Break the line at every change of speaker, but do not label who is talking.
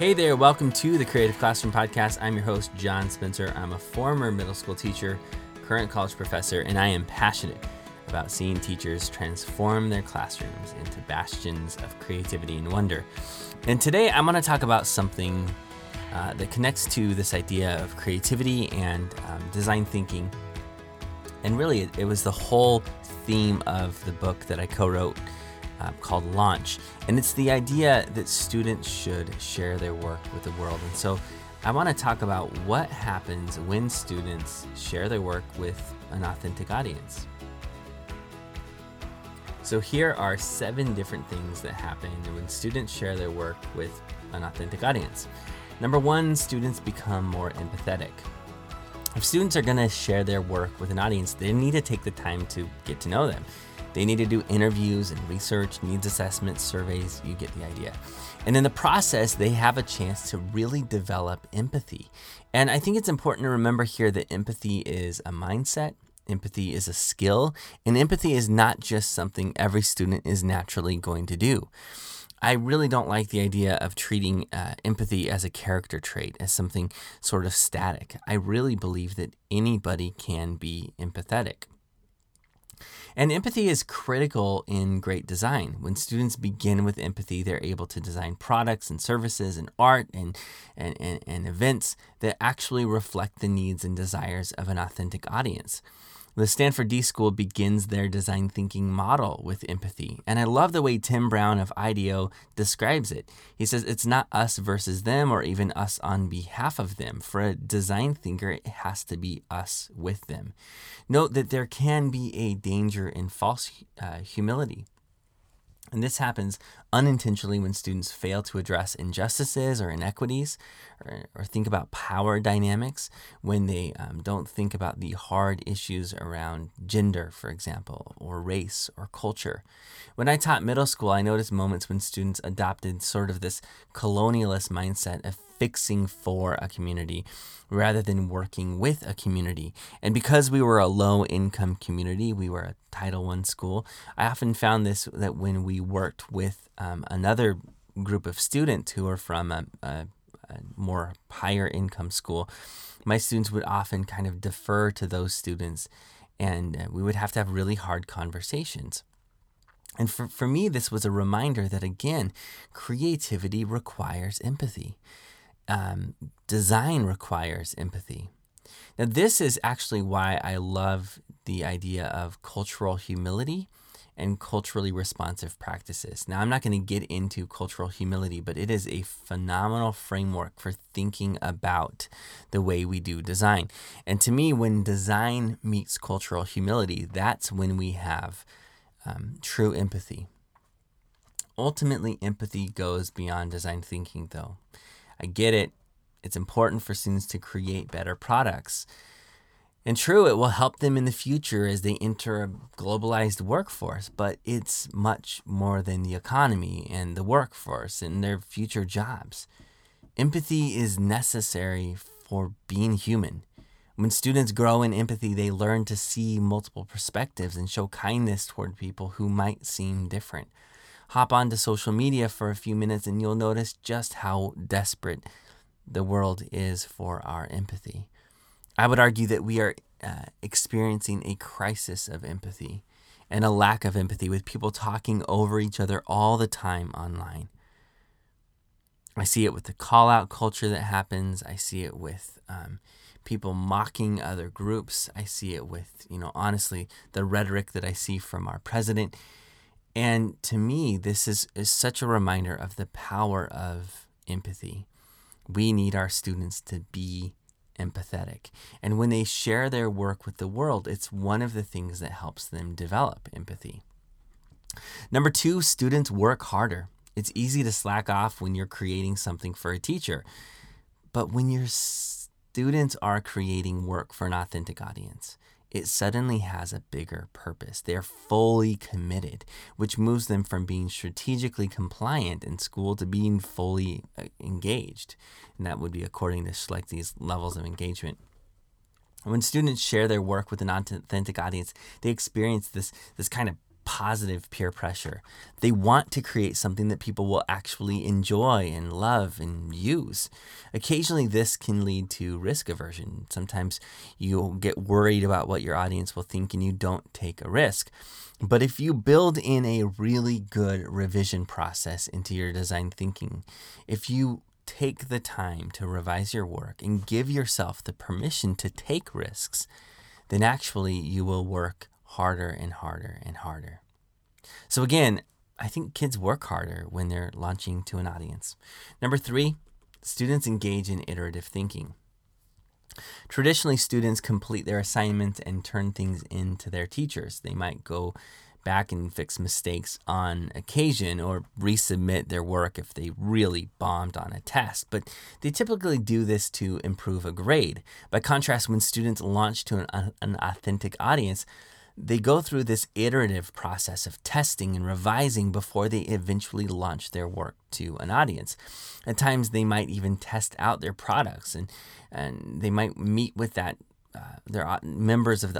Hey there, welcome to the Creative Classroom Podcast. I'm your host, John Spencer. I'm a former middle school teacher, current college professor, and I am passionate about seeing teachers transform their classrooms into bastions of creativity and wonder. And today I'm going to talk about something that connects to this idea of creativity and design thinking. And really, it was the whole theme of the book that I co-wrote called Launch. And it's the idea that students should share their work with the world. And so I want to talk about what happens when students share their work with an authentic audience. So here are 7 different things that happen when students share their work with an authentic audience. Number 1, students become more empathetic. If students are going to share their work with an audience, they need to take the time to get to know them. They need to do interviews and research, needs assessments, surveys, you get the idea. And in the process, they have a chance to really develop empathy. And I think it's important to remember here that empathy is a mindset, empathy is a skill, and empathy is not just something every student is naturally going to do. I really don't like the idea of treating empathy as a character trait, as something sort of static. I really believe that anybody can be empathetic. And empathy is critical in great design. When students begin with empathy, they're able to design products and services and art and events that actually reflect the needs and desires of an authentic audience. The Stanford D School begins their design thinking model with empathy. And I love the way Tim Brown of IDEO describes it. He says it's not us versus them or even us on behalf of them. For a design thinker, it has to be us with them. Note that there can be a danger in false humility. And this happens unintentionally when students fail to address injustices or inequities or think about power dynamics, when they don't think about the hard issues around gender, for example, or race or culture. When I taught middle school, I noticed moments when students adopted sort of this colonialist mindset of fixing for a community rather than working with a community. And because we were a low-income community, we were a Title I school, I often found that when we worked with another group of students who are from a more higher income school, my students would often kind of defer to those students, and we would have to have really hard conversations. And for me, this was a reminder that, again, creativity requires empathy. Design requires empathy. Now, this is actually why I love the idea of cultural humility and culturally responsive practices. Now, I'm not going to get into cultural humility, but it is a phenomenal framework for thinking about the way we do design. And to me, when design meets cultural humility, that's when we have true empathy. Ultimately, empathy goes beyond design thinking, though. I get it. It's important for students to create better products. And true, it will help them in the future as they enter a globalized workforce, but it's much more than the economy and the workforce and their future jobs. Empathy is necessary for being human. When students grow in empathy, they learn to see multiple perspectives and show kindness toward people who might seem different. Hop onto social media for a few minutes and you'll notice just how desperate the world is for our empathy. I would argue that we are experiencing a crisis of empathy and a lack of empathy with people talking over each other all the time online. I see it with the call-out culture that happens. I see it with people mocking other groups. I see it with, honestly, the rhetoric that I see from our president. And to me, this is such a reminder of the power of empathy. We need our students to be empathetic. And when they share their work with the world, it's one of the things that helps them develop empathy. Number 2, students work harder. It's easy to slack off when you're creating something for a teacher. But when your students are creating work for an authentic audience, it suddenly has a bigger purpose. They're fully committed, which moves them from being strategically compliant in school to being fully engaged. And that would be according to Schlechty's levels of engagement. When students share their work with an authentic audience, they experience this kind of positive peer pressure. They want to create something that people will actually enjoy and love and use. Occasionally, this can lead to risk aversion. Sometimes you'll get worried about what your audience will think and you don't take a risk. But if you build in a really good revision process into your design thinking, if you take the time to revise your work and give yourself the permission to take risks, then actually you will work harder and harder and harder. So again, I think kids work harder when they're launching to an audience. Number 3, students engage in iterative thinking. Traditionally, students complete their assignments and turn things into their teachers. They might go back and fix mistakes on occasion or resubmit their work if they really bombed on a test. But they typically do this to improve a grade. By contrast, when students launch to an authentic audience, they go through this iterative process of testing and revising before they eventually launch their work to an audience. At times, they might even test out their products, and they might meet with their members of the